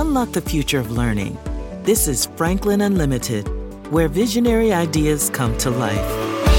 Unlock the future of learning. This is Franklin Unlimited, where visionary ideas come to life.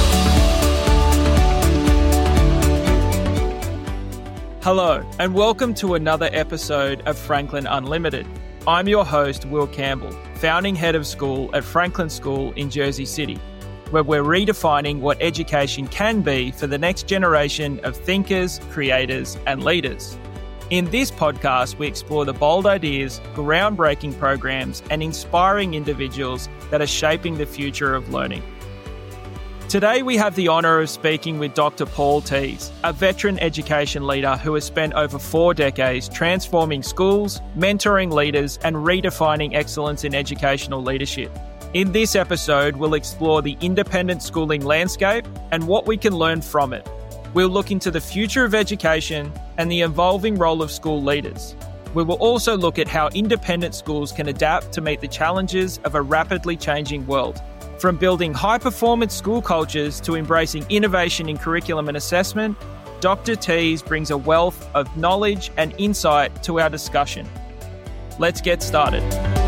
Hello, and welcome to another episode of Franklin Unlimited. I'm your host, Will Campbell, founding head of school at Franklin School in Jersey City, where we're redefining what education can be for the next generation of thinkers, creators, and leaders. In this podcast, we explore the bold ideas, groundbreaking programs, and inspiring individuals that are shaping the future of learning. Today, we have the honour of speaking with Dr. Paul Tees, a veteran education leader who has spent over 4 decades transforming schools, mentoring leaders, and redefining excellence in educational leadership. In this episode, we'll explore the independent schooling landscape and what we can learn from it. We'll look into the future of education and the evolving role of school leaders. We will also look at how independent schools can adapt to meet the challenges of a rapidly changing world. From building high-performance school cultures to embracing innovation in curriculum and assessment, Dr. Tees brings a wealth of knowledge and insight to our discussion. Let's get started.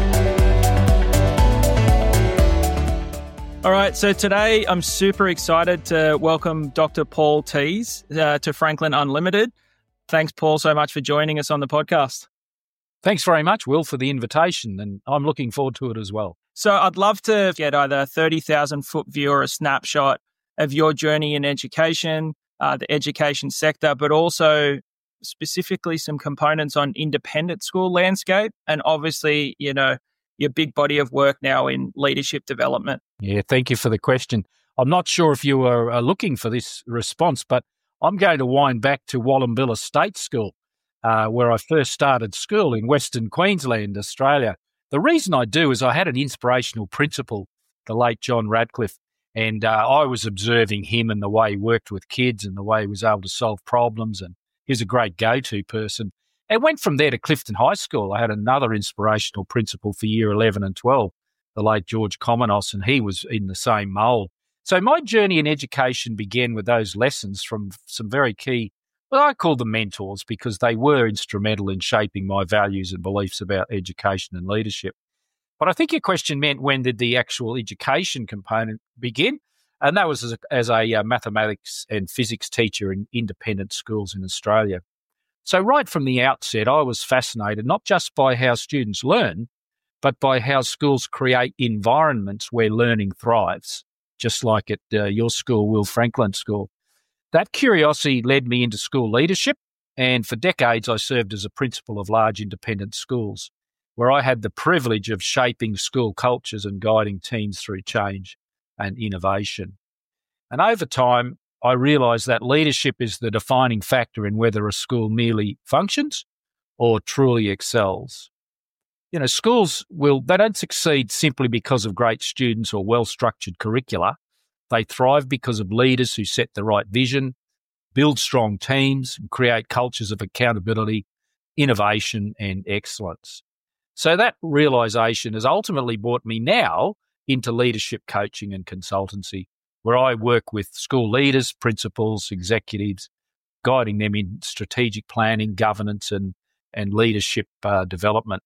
All right, so today I'm super excited to welcome Dr. Paul Tees to Franklin Unlimited. Thanks, Paul, so much for joining us on the podcast. Thanks very much, Will, for the invitation, and I'm looking forward to it as well. So I'd love to get either a 30,000-foot view or a snapshot of your journey in education, the education sector, but also specifically some components on independent school landscape and obviously, your big body of work now in leadership development. Yeah, thank you for the question. I'm not sure if you were looking for this response, but I'm going to wind back to Wallumbilla State School, where I first started school in Western Queensland, Australia. The reason I do is I had an inspirational principal, the late John Radcliffe, and I was observing him and the way he worked with kids and the way he was able to solve problems, and he was a great go-to person. And went from there to Clifton High School. I had another inspirational principal for year 11 and 12, the late George Komenos, and he was in the same mould. So my journey in education began with those lessons from some very key, well, I call them mentors because they were instrumental in shaping my values and beliefs about education and leadership. But I think your question meant when did the actual education component begin? And that was as a mathematics and physics teacher in independent schools in Australia. So right from the outset, I was fascinated not just by how students learn, but by how schools create environments where learning thrives, just like at your school, Will Franklin School. That curiosity led me into school leadership, and for decades I served as a principal of large independent schools, where I had the privilege of shaping school cultures and guiding teams through change and innovation. And over time, I realised that leadership is the defining factor in whether a school merely functions or truly excels. Schools they don't succeed simply because of great students or well-structured curricula. They thrive because of leaders who set the right vision, build strong teams, and create cultures of accountability, innovation, and excellence. So that realisation has ultimately brought me now into leadership coaching and consultancy, where I work with school leaders, principals, executives, guiding them in strategic planning, governance, and leadership development.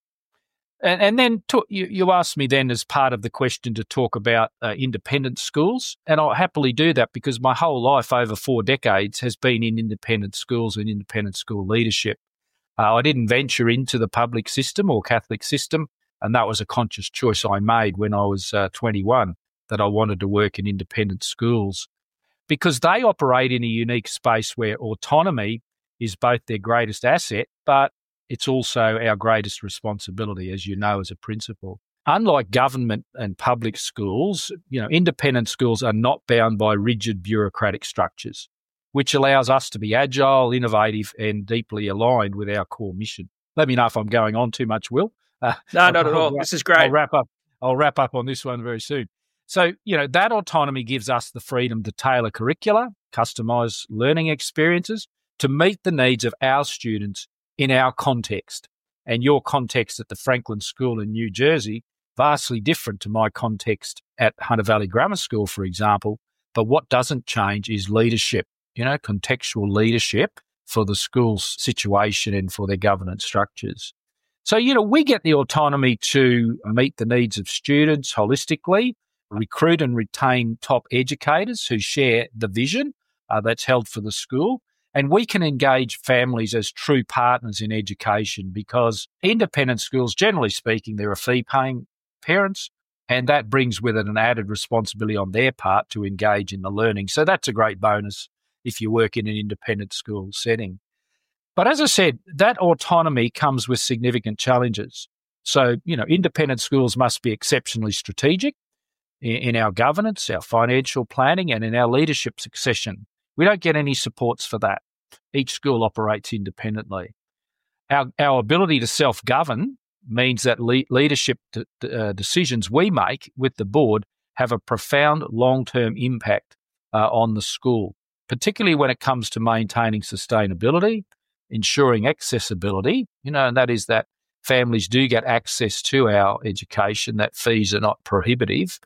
And then you asked me then as part of the question to talk about independent schools, and I'll happily do that because my whole life over 4 decades has been in independent schools and independent school leadership. I didn't venture into the public system or Catholic system, and that was a conscious choice I made when I was 21. That I wanted to work in independent schools because they operate in a unique space where autonomy is both their greatest asset, but it's also our greatest responsibility, as you know, as a principal. Unlike government and public schools, independent schools are not bound by rigid bureaucratic structures, which allows us to be agile, innovative, and deeply aligned with our core mission. Let me know if I'm going on too much, Will. No, not at all. This is great. I'll wrap up on this one very soon. So, that autonomy gives us the freedom to tailor curricula, customise learning experiences to meet the needs of our students in our context. And your context at the Franklin School in New Jersey, vastly different to my context at Hunter Valley Grammar School, for example. But what doesn't change is leadership, contextual leadership for the school's situation and for their governance structures. So, we get the autonomy to meet the needs of students holistically, recruit and retain top educators who share the vision that's held for the school. And we can engage families as true partners in education because independent schools, generally speaking, they're a fee-paying parents, and that brings with it an added responsibility on their part to engage in the learning. So that's a great bonus if you work in an independent school setting. But as I said, that autonomy comes with significant challenges. So, independent schools must be exceptionally strategic in our governance, our financial planning, and in our leadership succession. We don't get any supports for that. Each school operates independently. Our ability to self-govern means that leadership decisions we make with the board have a profound long-term impact on the school, particularly when it comes to maintaining sustainability, ensuring accessibility, and that is that families do get access to our education, that fees are not prohibitive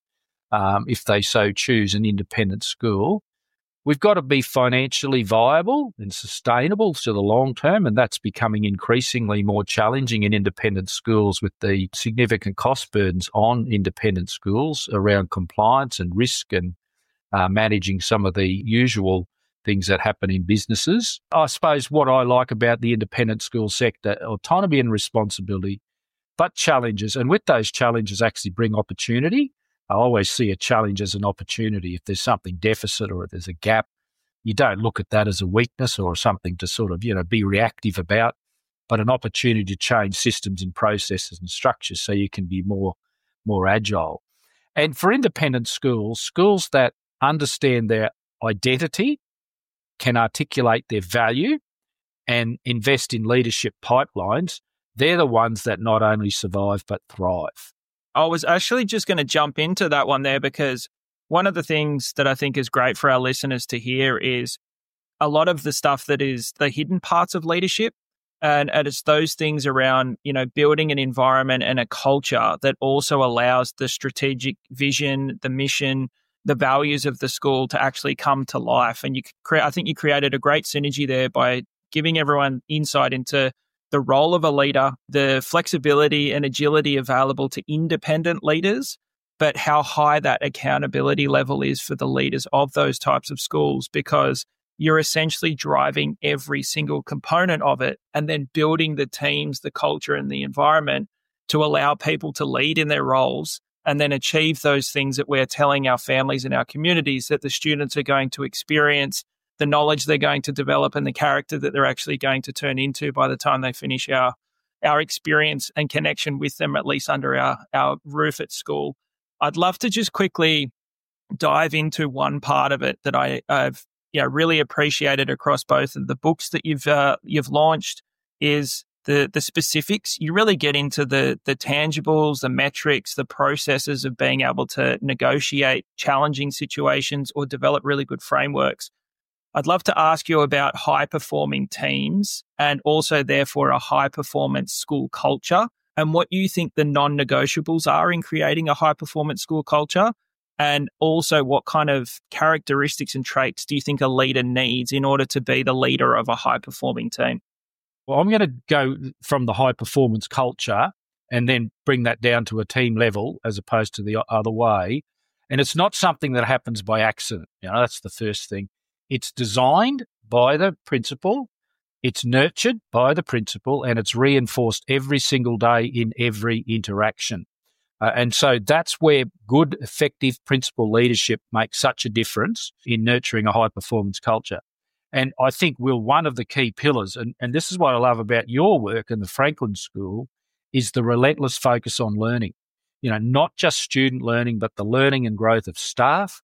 if they so choose an independent school. We've got to be financially viable and sustainable to the long term, and that's becoming increasingly more challenging in independent schools with the significant cost burdens on independent schools around compliance and risk and managing some of the usual things that happen in businesses. I suppose what I like about the independent school sector, autonomy and responsibility, but challenges. And with those challenges actually bring opportunity. I always see a challenge as an opportunity. If there's something deficit or if there's a gap, you don't look at that as a weakness or something to sort of, be reactive about, but an opportunity to change systems and processes and structures so you can be more agile. And for independent schools that understand their identity, can articulate their value and invest in leadership pipelines, they're the ones that not only survive but thrive. I was actually just going to jump into that one there because one of the things that I think is great for our listeners to hear is a lot of the stuff that is the hidden parts of leadership. And it's those things around, building an environment and a culture that also allows the strategic vision, the mission, the values of the school to actually come to life. And I think you created a great synergy there by giving everyone insight into the role of a leader, the flexibility and agility available to independent leaders, but how high that accountability level is for the leaders of those types of schools, because you're essentially driving every single component of it and then building the teams, the culture and the environment to allow people to lead in their roles and then achieve those things that we're telling our families and our communities that the students are going to experience, the knowledge they're going to develop and the character that they're actually going to turn into by the time they finish our experience and connection with them, at least under our roof at school. I'd love to just quickly dive into one part of it that I've really appreciated across both of the books that you've launched is the specifics. You really get into the tangibles, the metrics, the processes of being able to negotiate challenging situations or develop really good frameworks. I'd love to ask you about high-performing teams and also, therefore, a high-performance school culture and what you think the non-negotiables are in creating a high-performance school culture, and also what kind of characteristics and traits do you think a leader needs in order to be the leader of a high-performing team? Well, I'm going to go from the high-performance culture and then bring that down to a team level as opposed to the other way. And it's not something that happens by accident. That's the first thing. It's designed by the principal, it's nurtured by the principal, and it's reinforced every single day in every interaction. And so that's where good, effective principal leadership makes such a difference in nurturing a high-performance culture. And I think, Will, one of the key pillars, and this is what I love about your work in the Franklin School, is the relentless focus on learning. Not just student learning, but the learning and growth of staff,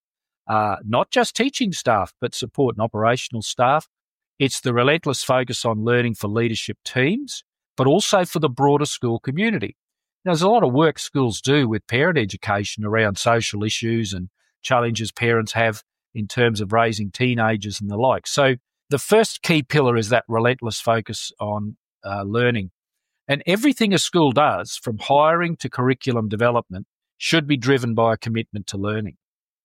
not just teaching staff, but support and operational staff. It's the relentless focus on learning for leadership teams, but also for the broader school community. There's a lot of work schools do with parent education around social issues and challenges parents have in terms of raising teenagers and the like. So the first key pillar is that relentless focus on learning. And everything a school does, from hiring to curriculum development, should be driven by a commitment to learning.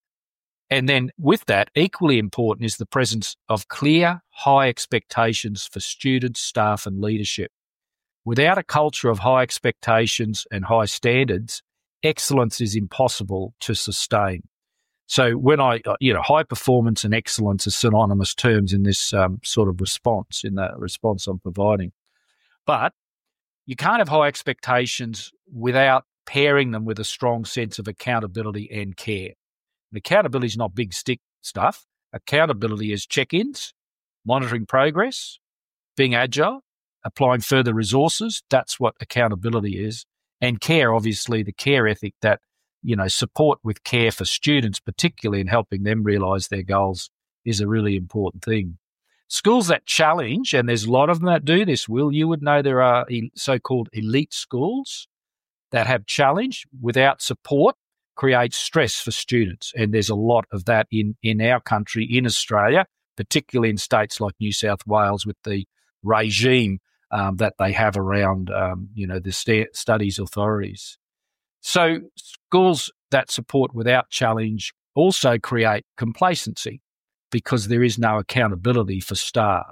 And then with that, equally important is the presence of clear, high expectations for students, staff and leadership. Without a culture of high expectations and high standards, excellence is impossible to sustain. So when high performance and excellence are synonymous terms in this sort of response, in that response I'm providing. But you can't have high expectations without pairing them with a strong sense of accountability and care. And accountability is not big stick stuff. Accountability is check-ins, monitoring progress, being agile, applying further resources. That's what accountability is. And care, obviously, the care ethic that, support with care for students, particularly in helping them realise their goals, is a really important thing. Schools that challenge, and there's a lot of them that do this, Will, you would know there are so-called elite schools that have challenge without support, creates stress for students. And there's a lot of that in our country, in Australia, particularly in states like New South Wales with the regime that they have around, the studies authorities. So schools that support without challenge also create complacency because there is no accountability for staff.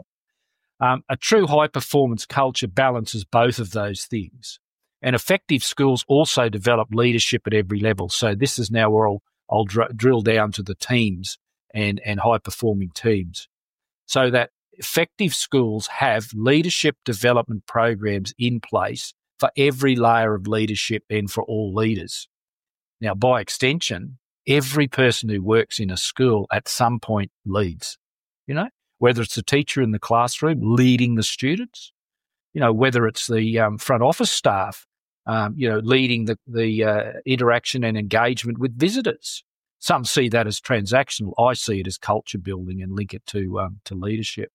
A true high-performance culture balances both of those things. And effective schools also develop leadership at every level. So this is now where I'll drill down to the teams and high-performing teams. So that effective schools have leadership development programs in place for every layer of leadership and for all leaders. Now, by extension, every person who works in a school at some point leads, whether it's the teacher in the classroom leading the students, whether it's the front office staff, leading the interaction and engagement with visitors. Some see that as transactional. I see it as culture building and link it to leadership.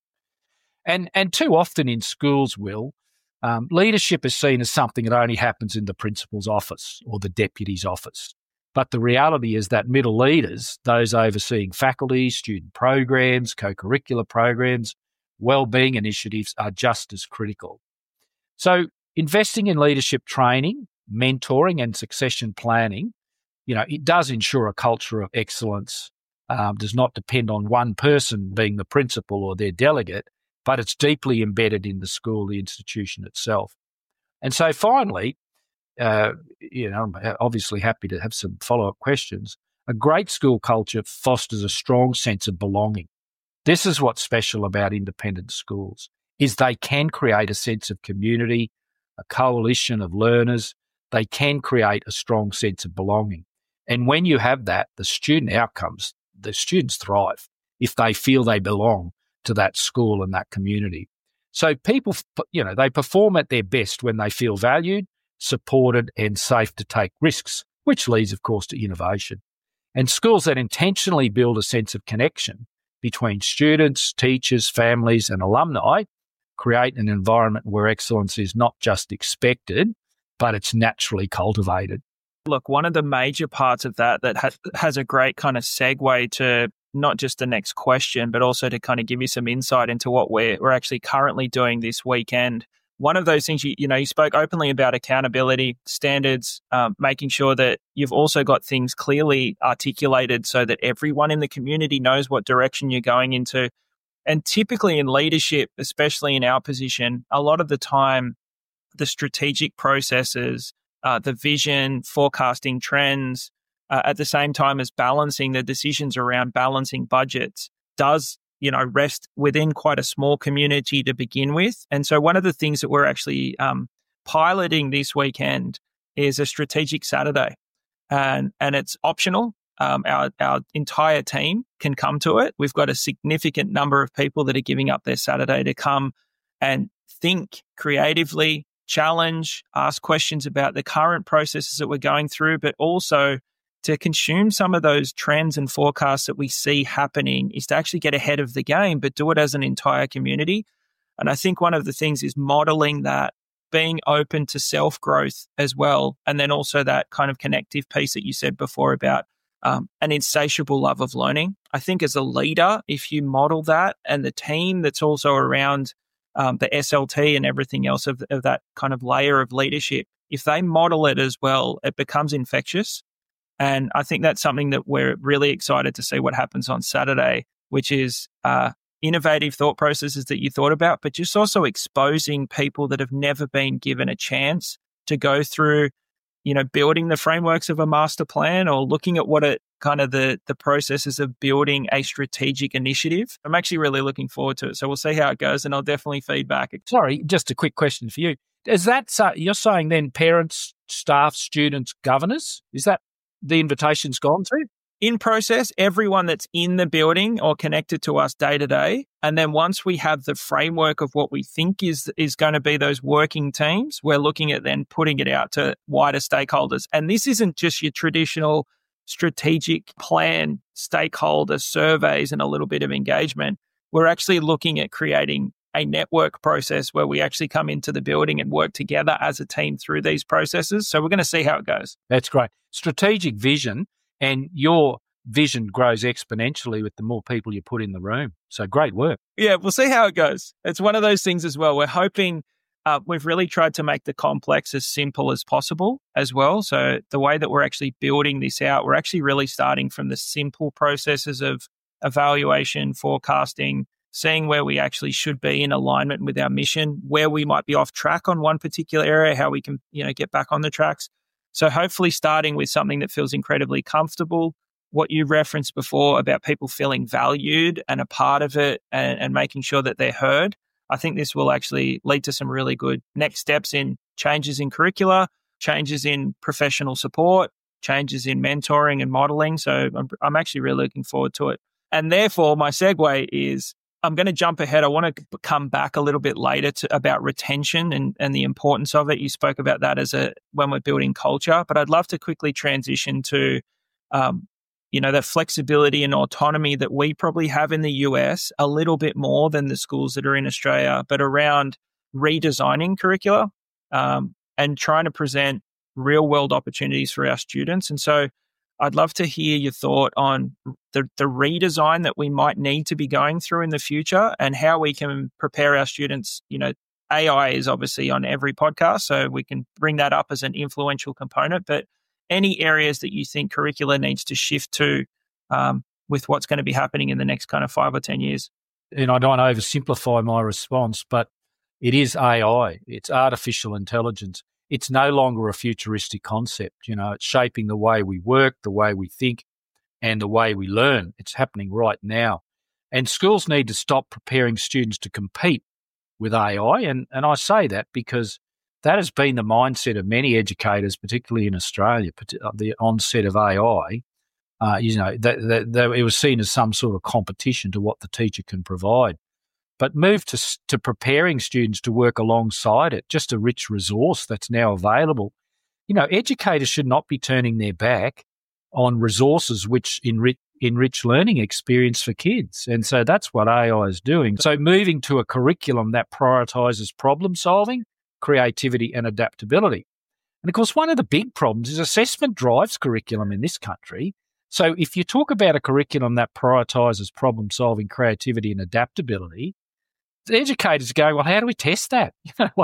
And too often in schools, Will, leadership is seen as something that only happens in the principal's office or the deputy's office. But the reality is that middle leaders, those overseeing faculty, student programs, co-curricular programs, wellbeing initiatives are just as critical. So investing in leadership training, mentoring and succession planning, it does ensure a culture of excellence, does not depend on one person being the principal or their delegate, but it's deeply embedded in the school, the institution itself. And so finally, I'm obviously happy to have some follow-up questions. A great school culture fosters a strong sense of belonging. This is what's special about independent schools, is they can create a sense of community, a coalition of learners. They can create a strong sense of belonging. And when you have that, the student outcomes, the students thrive if they feel they belong to that school and that community. So people, they perform at their best when they feel valued, supported and safe to take risks, which leads, of course, to innovation. And schools that intentionally build a sense of connection between students, teachers, families and alumni create an environment where excellence is not just expected, but it's naturally cultivated. Look, one of the major parts of that has a great kind of segue to not just the next question, but also to kind of give you some insight into what we're actually currently doing this weekend. One of those things, you spoke openly about accountability, standards, making sure that you've also got things clearly articulated so that everyone in the community knows what direction you're going into. And typically in leadership, especially in our position, a lot of the time, the strategic processes, the vision, forecasting trends, at the same time as balancing the decisions around balancing budgets does, rest within quite a small community to begin with. And so one of the things that we're actually piloting this weekend is a strategic Saturday, and it's optional. Our entire team can come to it. We've got a significant number of people that are giving up their Saturday to come and think creatively, challenge, ask questions about the current processes that we're going through, but also to consume some of those trends and forecasts that we see happening is to actually get ahead of the game, but do it as an entire community. And I think one of the things is modeling that, being open to self-growth as well, and then also that kind of connective piece that you said before about an insatiable love of learning. I think as a leader, if you model that and the team that's also around the SLT and everything else of that kind of layer of leadership, if they model it as well, it becomes infectious. And I think that's something that we're really excited to see what happens on Saturday, which is innovative thought processes that you thought about, but just also exposing people that have never been given a chance to go through, building the frameworks of a master plan or looking at what it kind of the processes of building a strategic initiative. I'm actually really looking forward to it. So we'll see how it goes, and I'll definitely feedback. Sorry, just a quick question for you. Is that, you're saying then parents, staff, students, governors? Is that the invitation's gone to? In process, everyone that's in the building or connected to us day to day. And then once we have the framework of what we think is going to be those working teams, we're looking at then putting it out to wider stakeholders. And this isn't just your traditional strategic plan, stakeholder surveys and a little bit of engagement. We're actually looking at creating a network process where we actually come into the building and work together as a team through these processes. So we're going to see how it goes. That's great. Strategic vision, and your vision grows exponentially with the more people you put in the room. So great work. Yeah, we'll see how it goes. It's one of those things as well. We're hoping we've really tried to make the complex as simple as possible as well. So the way that we're actually building this out, we're actually really starting from the simple processes of evaluation, forecasting, seeing where we actually should be in alignment with our mission, where we might be off track on one particular area, how we can, get back on the tracks. So hopefully starting with something that feels incredibly comfortable, what you referenced before about people feeling valued and a part of it and making sure that they're heard. I think this will actually lead to some really good next steps in changes in curricula, changes in professional support, changes in mentoring and modeling. So I'm actually really looking forward to it. And therefore, my segue is I'm going to jump ahead. I want to come back a little bit later about retention and the importance of it. You spoke about that when we're building culture, but I'd love to quickly transition to, that flexibility and autonomy that we probably have in the US a little bit more than the schools that are in Australia, but around redesigning curricula and trying to present real world opportunities for our students. And so I'd love to hear your thought on the redesign that we might need to be going through in the future and how we can prepare our students. AI is obviously on every podcast, so we can bring that up as an influential component, but any areas that you think curricula needs to shift to with what's going to be happening in the next kind of 5 or 10 years? And I don't oversimplify my response, but it is AI. It's artificial intelligence. It's no longer a futuristic concept. It's shaping the way we work, the way we think, and the way we learn. It's happening right now. And schools need to stop preparing students to compete with AI. And I say that because that has been the mindset of many educators, particularly in Australia, the onset of AI. It was seen as some sort of competition to what the teacher can provide. But move to preparing students to work alongside it, just a rich resource that's now available. Educators should not be turning their back on resources which enrich learning experience for kids. And so that's what AI is doing. So moving to a curriculum that prioritises problem solving, creativity and adaptability. And of course, one of the big problems is assessment drives curriculum in this country. So if you talk about a curriculum that prioritises problem solving, creativity and adaptability, the educators go, well, how do we test that?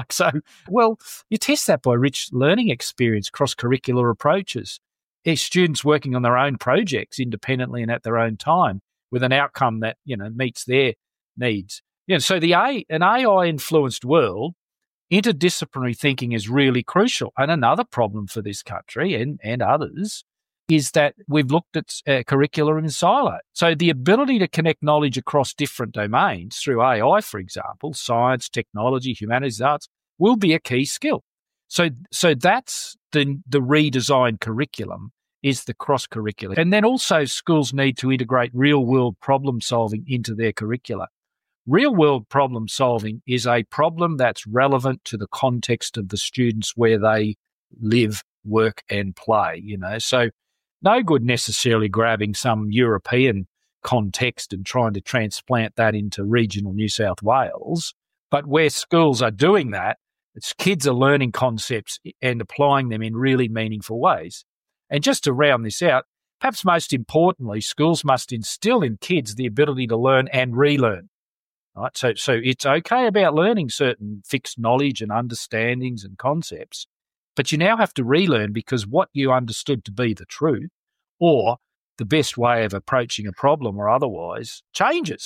You test that by rich learning experience, cross-curricular approaches, students working on their own projects independently and at their own time with an outcome that, meets their needs. So an AI-influenced world, interdisciplinary thinking is really crucial. And another problem for this country and others is that we've looked at curricula in silo. So the ability to connect knowledge across different domains through AI, for example, science, technology, humanities, arts, will be a key skill. So that's the redesigned curriculum is the cross-curricular. And then also schools need to integrate real-world problem-solving into their curricula. Real-world problem-solving is a problem that's relevant to the context of the students where they live, work and play, So no good necessarily grabbing some European context and trying to transplant that into regional New South Wales. But where schools are doing that, it's kids are learning concepts and applying them in really meaningful ways. And just to round this out, perhaps most importantly, schools must instill in kids the ability to learn and relearn. Right? So it's okay about learning certain fixed knowledge and understandings and concepts, but you now have to relearn because what you understood to be the truth or the best way of approaching a problem or otherwise changes.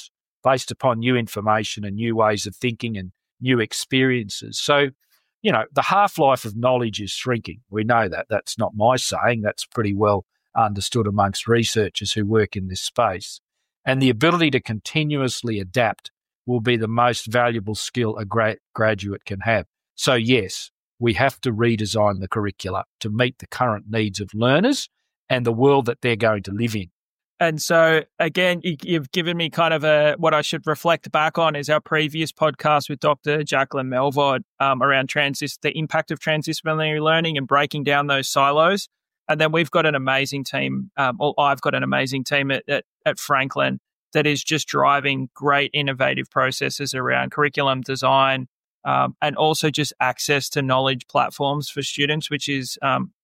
based upon new information and new ways of thinking and new experiences. So, the half-life of knowledge is shrinking. We know that. That's not my saying. That's pretty well understood amongst researchers who work in this space. And the ability to continuously adapt will be the most valuable skill a graduate can have. So, yes, we have to redesign the curricula to meet the current needs of learners and the world that they're going to live in. And so, again, you've given me kind of what I should reflect back on is our previous podcast with Dr. Jacqueline Melvod around the impact of transdisciplinary learning and breaking down those silos. And then we've got an amazing team, I've got an amazing team at Franklin that is just driving great innovative processes around curriculum design and also just access to knowledge platforms for students, which is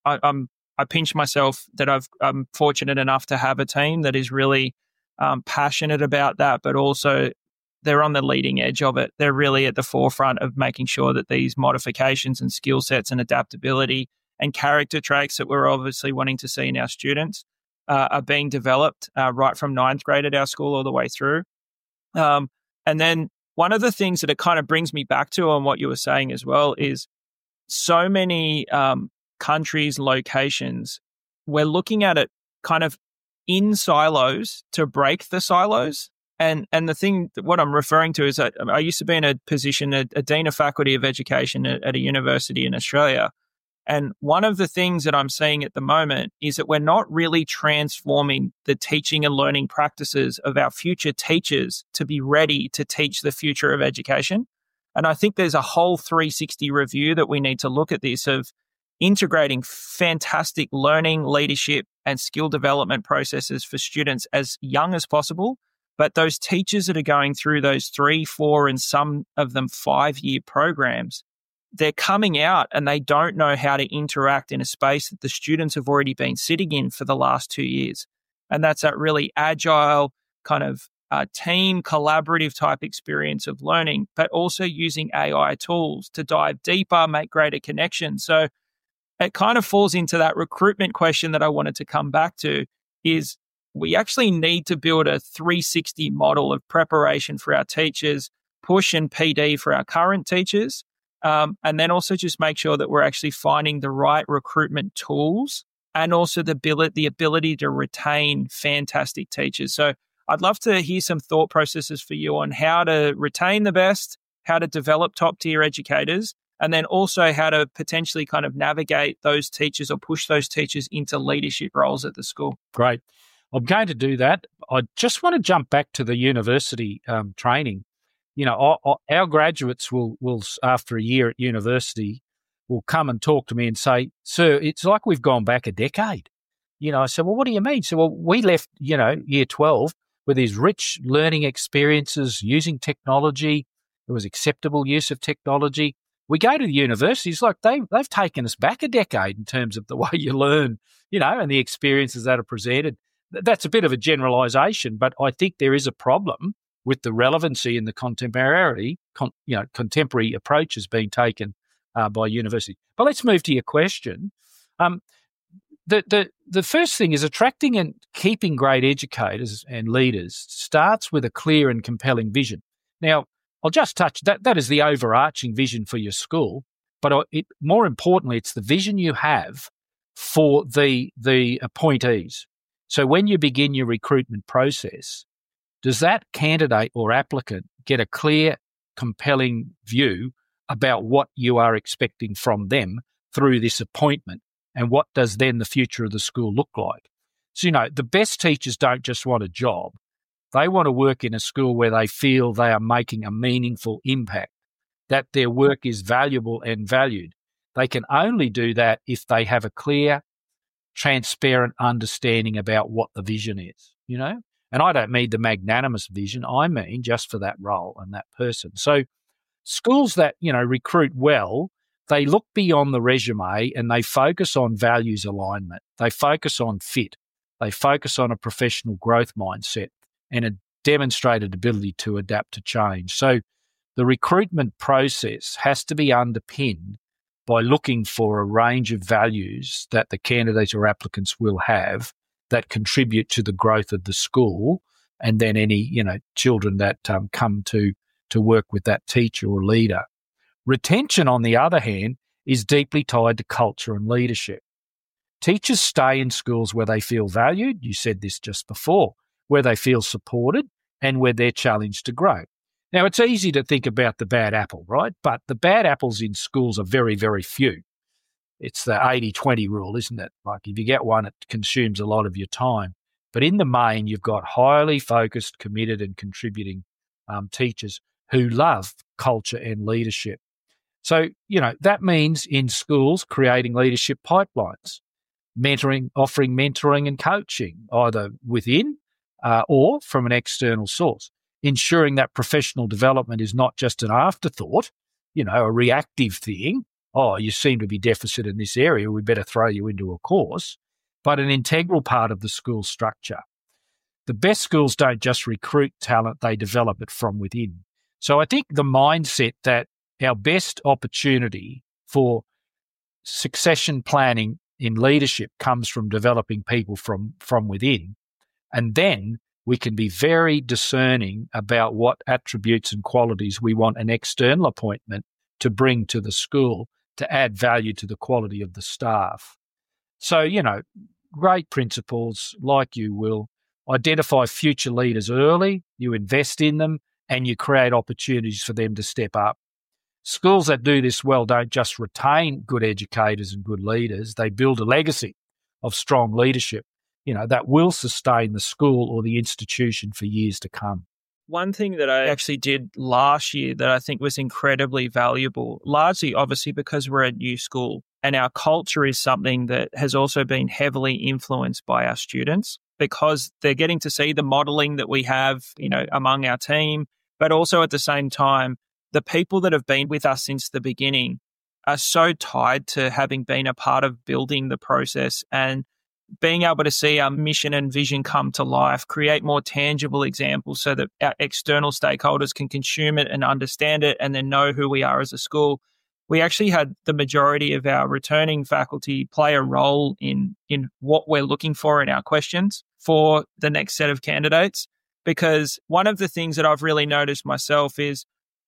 I pinch myself that I'm fortunate enough to have a team that is really passionate about that, but also they're on the leading edge of it. They're really at the forefront of making sure that these modifications and skill sets and adaptability and character traits that we're obviously wanting to see in our students are being developed right from 9th grade at our school all the way through. And then one of the things that it kind of brings me back to on what you were saying as well is so many countries, locations, we're looking at it kind of in silos to break the silos. And the thing, what I'm referring to is that I used to be in a position, a Dean of Faculty of Education at a university in Australia. And one of the things that I'm seeing at the moment is that we're not really transforming the teaching and learning practices of our future teachers to be ready to teach the future of education. And I think there's a whole 360 review that we need to look at this of integrating fantastic learning, leadership, and skill development processes for students as young as possible. But those teachers that are going through those 3, 4, and some of them 5-year programs, they're coming out and they don't know how to interact in a space that the students have already been sitting in for the last 2 years. And that's that really agile kind of team collaborative type experience of learning, but also using AI tools to dive deeper, make greater connections. So it kind of falls into that recruitment question that I wanted to come back to is we actually need to build a 360 model of preparation for our teachers, push and PD for our current teachers, and then also just make sure that we're actually finding the right recruitment tools and also the ability to retain fantastic teachers. So I'd love to hear some thought processes for you on how to retain the best, how to develop top-tier educators, and then also how to potentially kind of navigate those teachers or push those teachers into leadership roles at the school. Great. I'm going to do that. I just want to jump back to the university training. Our graduates will, after a year at university, will come and talk to me and say, "Sir, it's like we've gone back a decade." I said, "Well, what do you mean?" So, well, we left, year 12 with these rich learning experiences using technology. There was acceptable use of technology. We go to the universities, like they've taken us back a decade in terms of the way you learn, and the experiences that are presented. That's a bit of a generalisation, but I think there is a problem with the relevancy and the contemporary approaches being taken by universities. But let's move to your question. The first thing is attracting and keeping great educators and leaders starts with a clear and compelling vision. Now, I'll just touch that. That is the overarching vision for your school, but more importantly, it's the vision you have for the appointees. So when you begin your recruitment process, does that candidate or applicant get a clear, compelling view about what you are expecting from them through this appointment? And what does then the future of the school look like? So, the best teachers don't just want a job. They want to work in a school where they feel they are making a meaningful impact, that their work is valuable and valued. They can only do that if they have a clear, transparent understanding about what the vision is, And I don't mean the magnanimous vision. I mean just for that role and that person. So schools that, recruit well, they look beyond the resume and they focus on values alignment. They focus on fit. They focus on a professional growth mindset and a demonstrated ability to adapt to change. So the recruitment process has to be underpinned by looking for a range of values that the candidates or applicants will have that contribute to the growth of the school, and then any, children that come to work with that teacher or leader. Retention, on the other hand, is deeply tied to culture and leadership. Teachers stay in schools where they feel valued, you said this just before, where they feel supported and where they're challenged to grow. Now, it's easy to think about the bad apple, right? But the bad apples in schools are very, very few. It's the 80-20 rule, isn't it? Like if you get one, it consumes a lot of your time. But in the main, you've got highly focused, committed and contributing teachers who love culture and leadership. So, that means in schools creating leadership pipelines, offering mentoring and coaching, either within or from an external source, ensuring that professional development is not just an afterthought, a reactive thing. Oh, you seem to be deficit in this area, we better throw you into a course, but an integral part of the school structure. The best schools don't just recruit talent, they develop it from within. So I think the mindset that our best opportunity for succession planning in leadership comes from developing people from within. And then we can be very discerning about what attributes and qualities we want an external appointment to bring to the school to add value to the quality of the staff. So, great principles like you will identify future leaders early, you invest in them, and you create opportunities for them to step up. Schools that do this well don't just retain good educators and good leaders, they build a legacy of strong leadership, that will sustain the school or the institution for years to come. One thing that I actually did last year that I think was incredibly valuable, largely obviously because we're a new school and our culture is something that has also been heavily influenced by our students because they're getting to see the modelling that we have, among our team, but also at the same time, the people that have been with us since the beginning are so tied to having been a part of building the process and being able to see our mission and vision come to life, create more tangible examples so that our external stakeholders can consume it and understand it and then know who we are as a school. We actually had the majority of our returning faculty play a role in what we're looking for in our questions for the next set of candidates, because one of the things that I've really noticed myself is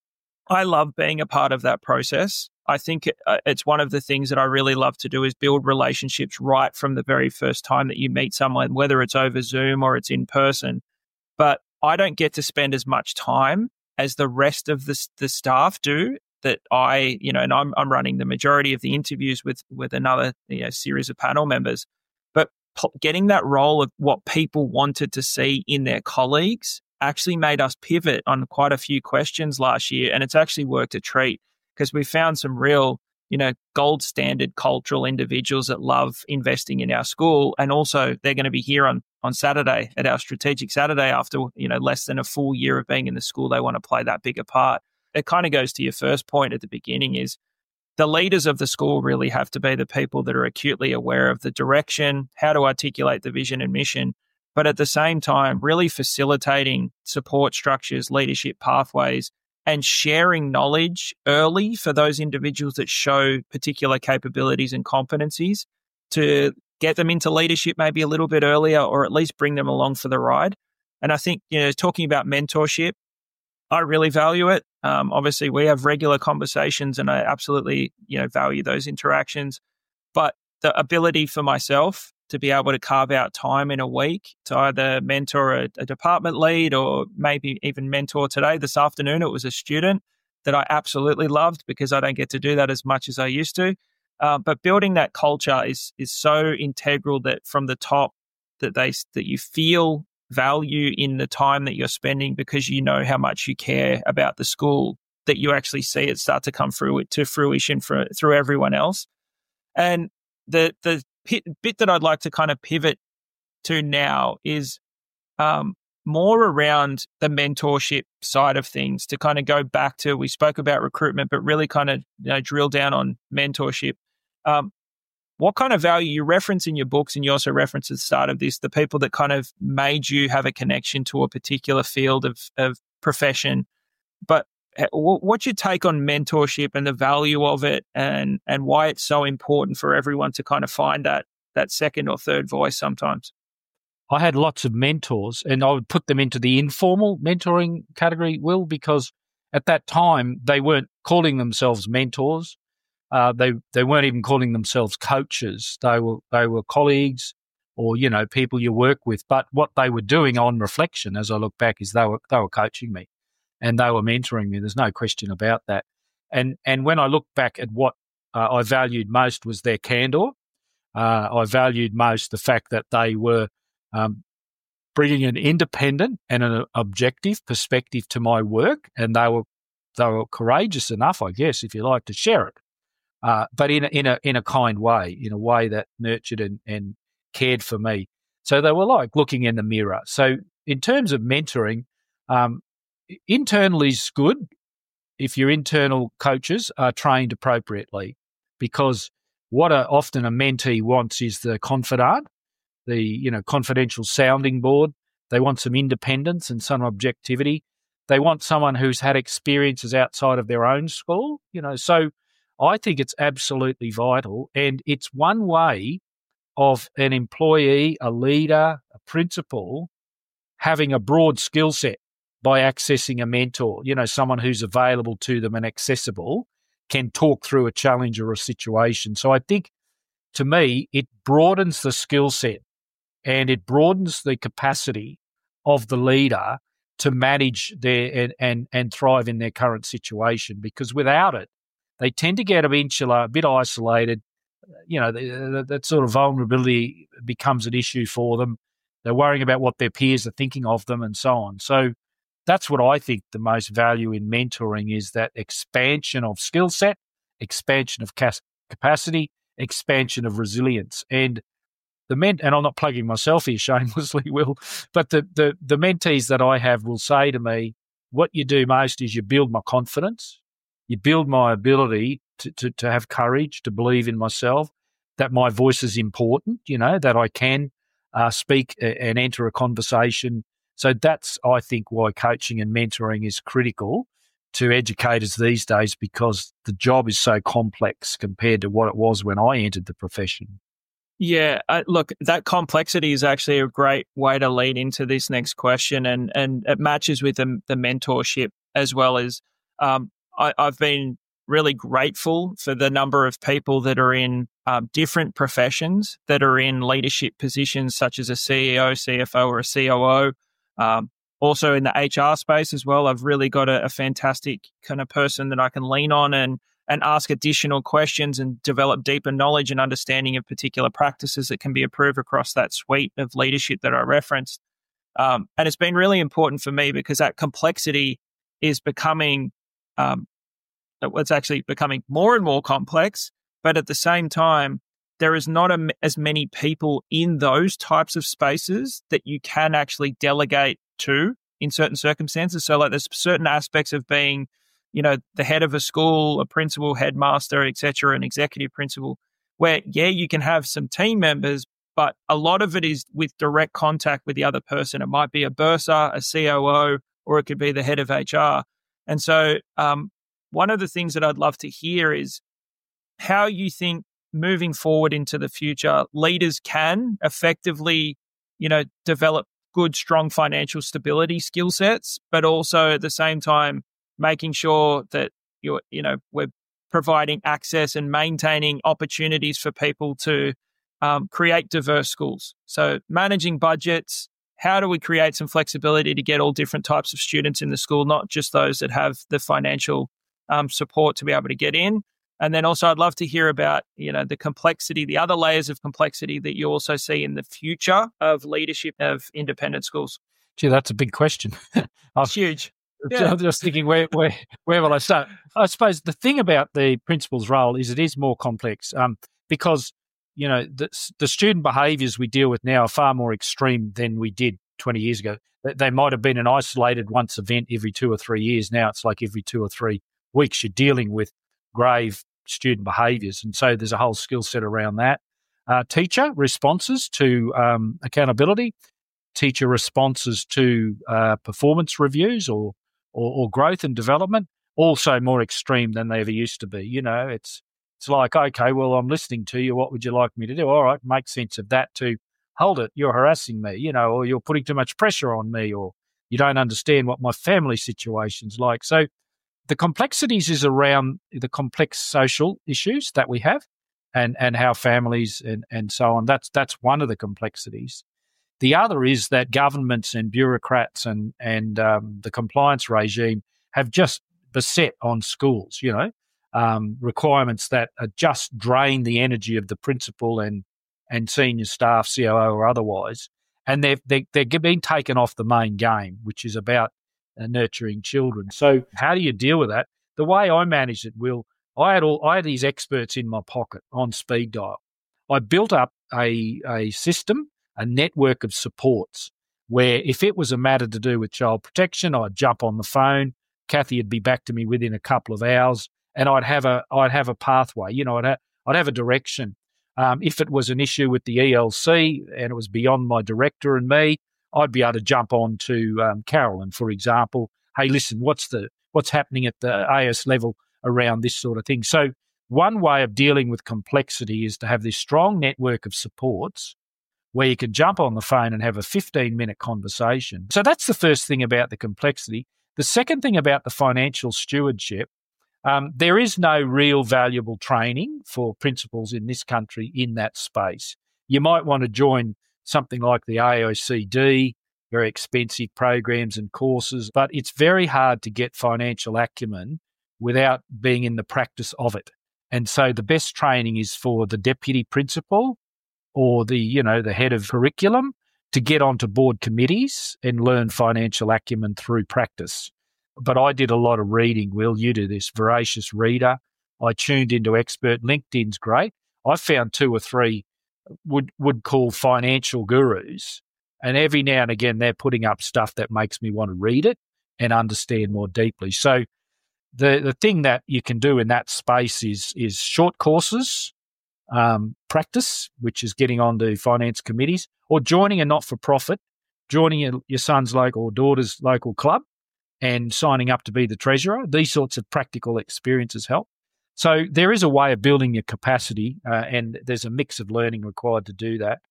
I love being a part of that process. I think it's one of the things that I really love to do is build relationships right from the very first time that you meet someone, whether it's over Zoom or it's in person. But I don't get to spend as much time as the rest of the staff do that and I'm running the majority of the interviews with another series of panel members. But getting that role of what people wanted to see in their colleagues actually made us pivot on quite a few questions last year. And it's actually worked a treat because we found some real, gold standard cultural individuals that love investing in our school. And also they're going to be here on Saturday at our Strategic Saturday after, less than a full year of being in the school. They want to play that bigger part. It kind of goes to your first point at the beginning is the leaders of the school really have to be the people that are acutely aware of the direction, how to articulate the vision and mission, but at the same time, really facilitating support structures, leadership pathways, and sharing knowledge early for those individuals that show particular capabilities and competencies to get them into leadership maybe a little bit earlier or at least bring them along for the ride. And I think, talking about mentorship, I really value it. Obviously, we have regular conversations and I absolutely, value those interactions. But the ability for myself to be able to carve out time in a week to either mentor a department lead or maybe even mentor today. This afternoon, it was a student that I absolutely loved because I don't get to do that as much as I used to. But building that culture is so integral that from the top that you feel value in the time that you're spending because you know how much you care about the school, that you actually see it start to come through to fruition through everyone else. And the bit that I'd like to kind of pivot to now is more around the mentorship side of things, to kind of go back to, we spoke about recruitment, but really kind of drill down on mentorship. What kind of value you reference in your books, and you also reference at the start of this, the people that kind of made you have a connection to a particular field of profession. But what's your take on mentorship and the value of it, and why it's so important for everyone to kind of find that second or third voice sometimes? I had lots of mentors, and I would put them into the informal mentoring category, Will, because at that time they weren't calling themselves mentors. They weren't even calling themselves coaches. They were colleagues or, people you work with. But what they were doing on reflection, as I look back, is they were coaching me and they were mentoring me. There's no question about that. And when I look back at what I valued most was their candor. I valued most the fact that they were bringing an independent and an objective perspective to my work, and they were courageous enough, I guess, if you like, to share it, but in a kind way, in a way that nurtured and cared for me. So they were like looking in the mirror. So in terms of mentoring, internal is good if your internal coaches are trained appropriately, because what often a mentee wants is the confidant, the confidential sounding board. They want some independence and some objectivity. They want someone who's had experiences outside of their own school. So I think it's absolutely vital, and it's one way of an employee, a leader, a principal having a broad skill set by accessing a mentor. Someone who's available to them and accessible, can talk through a challenge or a situation. So I think, to me, it broadens the skill set and it broadens the capacity of the leader to manage their and thrive in their current situation, because without it, they tend to get a bit isolated. That sort of vulnerability becomes an issue for them. They're worrying about what their peers are thinking of them and so on. So that's what I think the most value in mentoring is, that expansion of skill set, expansion of capacity, expansion of resilience. And and I'm not plugging myself here shamelessly, Will, but the mentees that I have will say to me, what you do most is you build my confidence, you build my ability to have courage, to believe in myself, that my voice is important, that I can speak and enter a conversation. So that's, I think, why coaching and mentoring is critical to educators these days, because the job is so complex compared to what it was when I entered the profession. Yeah, look, that complexity is actually a great way to lead into this next question, and it matches with the mentorship as well. As I've been really grateful for the number of people that are in different professions that are in leadership positions, such as a CEO, CFO, or a COO. Also in the HR space as well, I've really got a fantastic kind of person that I can lean on and ask additional questions and develop deeper knowledge and understanding of particular practices that can be improved across that suite of leadership that I referenced. And it's been really important for me because that complexity is becoming, it's actually becoming more and more complex, but at the same time, there is not as many people in those types of spaces that you can actually delegate to in certain circumstances. So like there's certain aspects of being, the head of a school, a principal, headmaster, etc., an executive principal, where, you can have some team members, but a lot of it is with direct contact with the other person. It might be a bursar, a COO, or it could be the head of HR. And so one of the things that I'd love to hear is how you think moving forward into the future, leaders can effectively, develop good, strong financial stability skill sets, but also at the same time, making sure that we're providing access and maintaining opportunities for people to create diverse schools. So managing budgets, how do we create some flexibility to get all different types of students in the school, not just those that have the financial support to be able to get in? And then also I'd love to hear about, the complexity, the other layers of complexity that you also see in the future of leadership of independent schools. Gee, that's a big question. It's huge. Yeah. I'm just thinking, where will I start? I suppose the thing about the principal's role is it is more complex because, the student behaviours we deal with now are far more extreme than we did 20 years ago. They might have been an isolated once event every 2 or 3 years. Now it's like every 2 or 3 weeks you're dealing with grave student behaviours. And so there's a whole skill set around that. Teacher responses to accountability, teacher responses to performance reviews or growth and development, also more extreme than they ever used to be. It's like, okay, well, I'm listening to you. What would you like me to do? All right, make sense of that, to hold it, you're harassing me, or you're putting too much pressure on me, or you don't understand what my family situation's like. So the complexities is around the complex social issues that we have and how families and so on. That's one of the complexities. The other is that governments and bureaucrats and the compliance regime have just beset on schools, requirements that just drain the energy of the principal and senior staff, COO or otherwise, and they're being taken off the main game, which is about nurturing children. So how do you deal with that? The way I managed it, Will, I had these experts in my pocket on speed dial. I built up a system, a network of supports, where if it was a matter to do with child protection, I'd jump on the phone. Kathy would be back to me within a couple of hours, and I'd have a pathway. I'd have a direction. If it was an issue with the ELC and it was beyond my director and me, I'd be able to jump on to Carolyn, for example. Hey, listen, what's happening at the AS level around this sort of thing? So one way of dealing with complexity is to have this strong network of supports where you can jump on the phone and have a 15-minute conversation. So that's the first thing about the complexity. The second thing about the financial stewardship, there is no real valuable training for principals in this country in that space. You might want to join something like the AICD, very expensive programs and courses, but it's very hard to get financial acumen without being in the practice of it. And so the best training is for the deputy principal or the head of curriculum to get onto board committees and learn financial acumen through practice. But I did a lot of reading, Will. You do this, voracious reader. I tuned into expert. LinkedIn's great. I found 2 or 3 would call financial gurus, and every now and again they're putting up stuff that makes me want to read it and understand more deeply. So the thing that you can do in that space is short courses, practice, which is getting onto finance committees, or joining a not-for-profit, joining your son's local or daughter's local club and signing up to be the treasurer. These sorts of practical experiences help. So there is a way of building your capacity, and there's a mix of learning required to do that.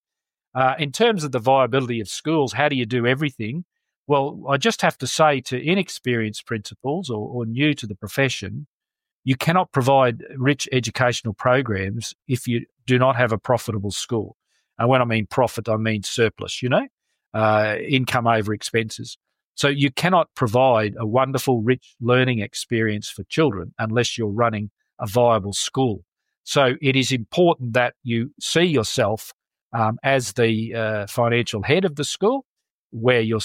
In terms of the viability of schools, how do you do everything? Well, I just have to say to inexperienced principals or new to the profession, you cannot provide rich educational programs if you do not have a profitable school. And when I mean profit, I mean surplus, income over expenses. So you cannot provide a wonderful, rich learning experience for children unless you're running a viable school. So it is important that you see yourself as the financial head of the school, where your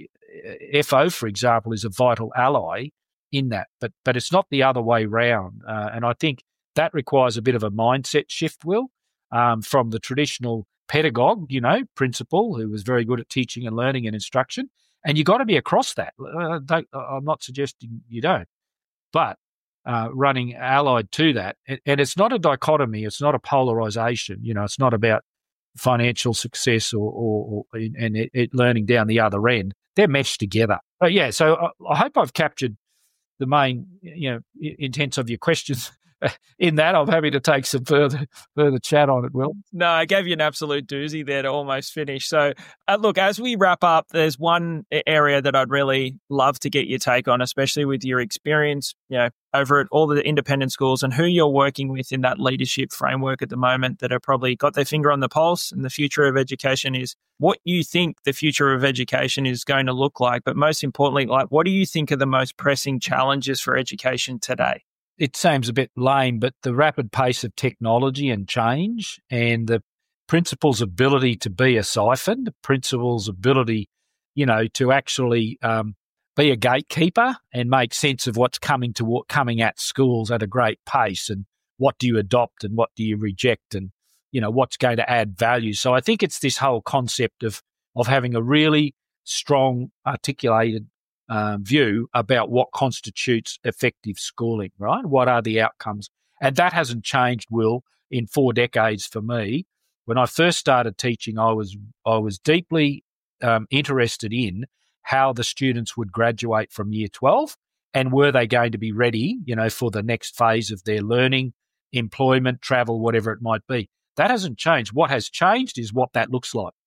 CFO, for example, is a vital ally in that. But it's not the other way round. And I think that requires a bit of a mindset shift, Will, from the traditional pedagogue, principal who was very good at teaching and learning and instruction. And you've got to be across that. I'm not suggesting you don't. But running allied to that, and it's not a dichotomy, it's not a polarization, it's not about financial success or learning down the other end. They're meshed together. But yeah, so I hope I've captured the main intents of your questions. In that, I'm happy to take some further chat on it, Will. No, I gave you an absolute doozy there to almost finish. So, look, as we wrap up, there's one area that I'd really love to get your take on, especially with your experience, over at all the independent schools and who you're working with in that leadership framework at the moment that have probably got their finger on the pulse, and the future of education is what you think the future of education is going to look like. But most importantly, what do you think are the most pressing challenges for education today? It seems a bit lame, but the rapid pace of technology and change and the principal's ability to be a siphon, the principal's ability, to actually be a gatekeeper and make sense of what's coming at schools at a great pace, and what do you adopt and what do you reject, and, what's going to add value. So I think it's this whole concept of having a really strong, articulated view about what constitutes effective schooling, right? What are the outcomes? And that hasn't changed, Will, in 4 decades for me. When I first started teaching, I was deeply interested in how the students would graduate from year 12 and were they going to be ready, for the next phase of their learning, employment, travel, whatever it might be. That hasn't changed. What has changed is what that looks like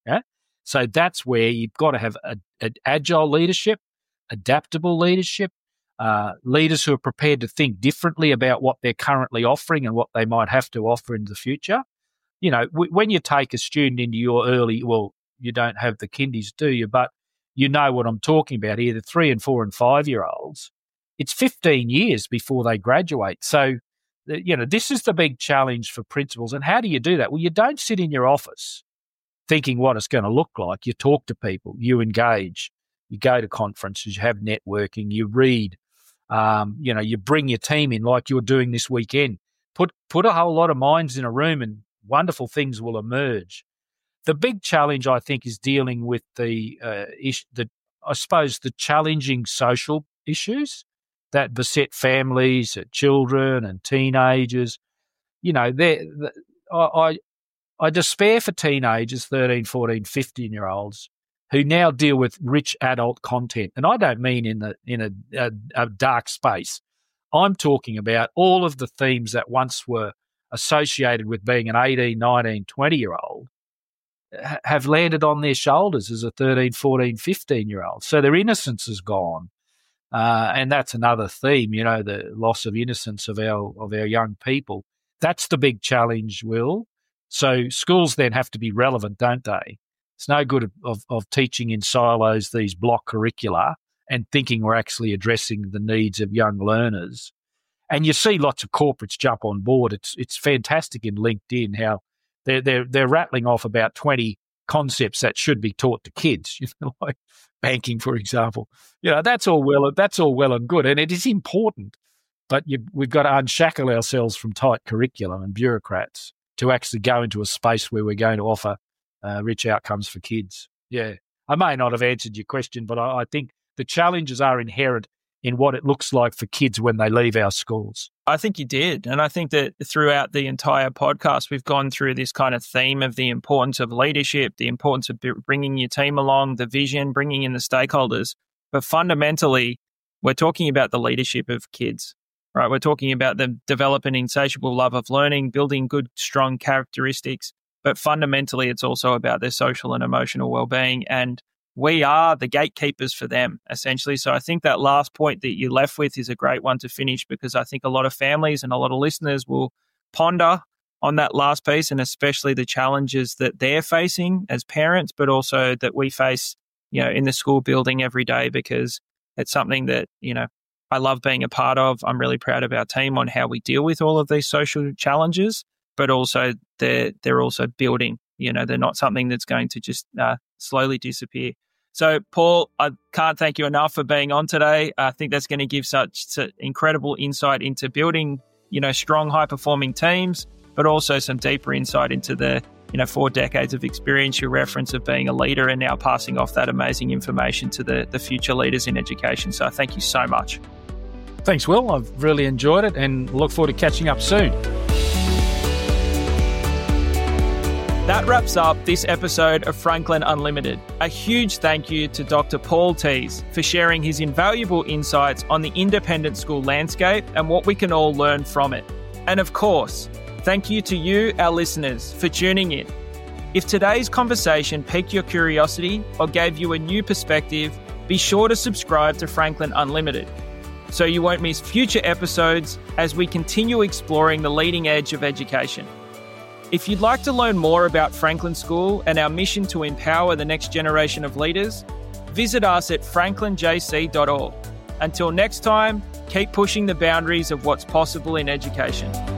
Yeah? So that's where you've got to have agile leadership, adaptable leadership, leaders who are prepared to think differently about what they're currently offering and what they might have to offer in the future. You know, when you take a student into your you don't have the kindies, do you? But you know what I'm talking about here, the 3 and 4 and 5 year olds. It's 15 years before they graduate. So, this is the big challenge for principals. And how do you do that? Well, you don't sit in your office thinking what it's going to look like. You talk to people, you engage, you go to conferences, you have networking, you read, you bring your team in like you're doing this weekend. Put a whole lot of minds in a room and wonderful things will emerge. The big challenge, I think, is dealing with the challenging social issues that beset families, children and teenagers. I despair for teenagers, 13, 14, 15-year-olds, who now deal with rich adult content. And I don't mean in a dark space. I'm talking about all of the themes that once were associated with being an 18, 19, 20-year-old have landed on their shoulders as a 13, 14, 15-year-old. So their innocence is gone. And that's another theme, the loss of innocence of our young people. That's the big challenge, Will. So schools then have to be relevant, don't they? It's no good of teaching in silos these block curricula and thinking we're actually addressing the needs of young learners. And you see lots of corporates jump on board. It's fantastic in LinkedIn how they're rattling off about 20 concepts that should be taught to kids, like banking, for example. That's all well and good, and it is important. But we've got to unshackle ourselves from tight curriculum and bureaucrats to actually go into a space where we're going to offer rich outcomes for kids. Yeah, I may not have answered your question, but I think the challenges are inherent in what it looks like for kids when they leave our schools. I think you did. And I think that throughout the entire podcast, we've gone through this kind of theme of the importance of leadership, the importance of bringing your team along, the vision, bringing in the stakeholders. But fundamentally, we're talking about the leadership of kids, right? We're talking about them developing insatiable love of learning, building good, strong characteristics. But fundamentally, it's also about their social and emotional well-being. And we are the gatekeepers for them, essentially. So I think that last point that you left with is a great one to finish, because I think a lot of families and a lot of listeners will ponder on that last piece, and especially the challenges that they're facing as parents, but also that we face, in the school building every day, because it's something that, I love being a part of. I'm really proud of our team on how we deal with all of these social challenges, but also they're also building. They're not something that's going to just slowly disappear. So, Paul, I can't thank you enough for being on today. I think that's going to give such incredible insight into building, strong, high-performing teams, but also some deeper insight into the, 4 decades of experience you reference of being a leader and now passing off that amazing information to the future leaders in education. So thank you so much. Thanks, Will. I've really enjoyed it and look forward to catching up soon. That wraps up this episode of Franklin Unlimited. A huge thank you to Dr. Paul Tees for sharing his invaluable insights on the independent school landscape and what we can all learn from it. And of course, thank you to you, our listeners, for tuning in. If today's conversation piqued your curiosity or gave you a new perspective, be sure to subscribe to Franklin Unlimited so you won't miss future episodes as we continue exploring the leading edge of education. If you'd like to learn more about Franklin School and our mission to empower the next generation of leaders, visit us at franklinjc.org. Until next time, keep pushing the boundaries of what's possible in education.